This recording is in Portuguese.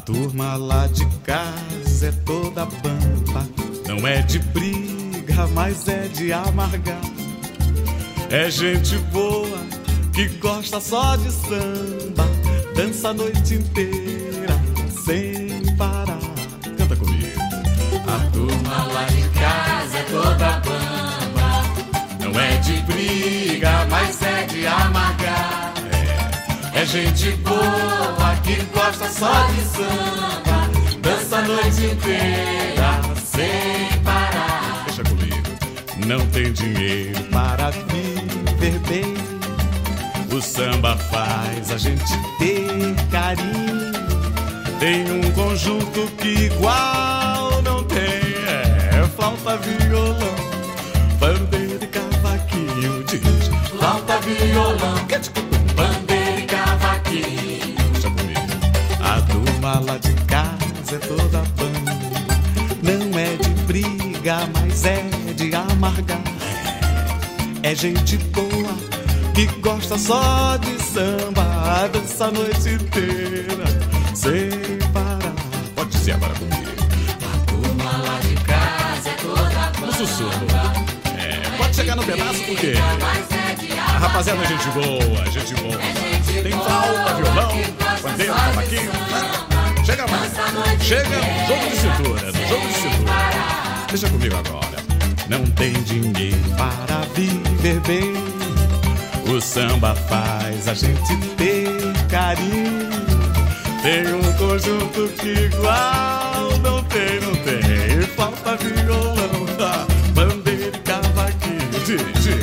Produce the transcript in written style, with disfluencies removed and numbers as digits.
turma lá de casa é toda bamba. Não é de briga, mas é de amargar. É gente boa que gosta só de samba, dança a noite inteira sem parar. Canta comigo. A turma lá de casa é toda bamba. Não é de briga, mas é de amargar. É gente boa que gosta só de samba, dança a noite inteira sem parar. Deixa comigo. Não tem dinheiro para viver bem, o samba faz a gente ter carinho. Tem um conjunto que igual não tem. Flauta, violão, bandeira e cavaquinho. Diz flauta, violão, bandeira e cavaquinho. Deixa comigo. A turma lá de casa é toda bamba. Não é de briga, mas é de amargar. É gente boa que gosta só de samba, dança a noite inteira sem parar. Pode dizer agora comigo. A turma lá de casa é toda bamba. No sussurro. Pode chegar no pedaço porque a rapaziada é gente boa, gente boa. Tem flauta, violão, bandeira, cavaquinho. Chega mais. Chega no jogo de cintura, no jogo de cintura. Deixa comigo agora. Não tem dinheiro para viver bem, o samba faz a gente ter carinho. Tem um conjunto que igual não tem. Falta violão, bandeira e cavaquinho.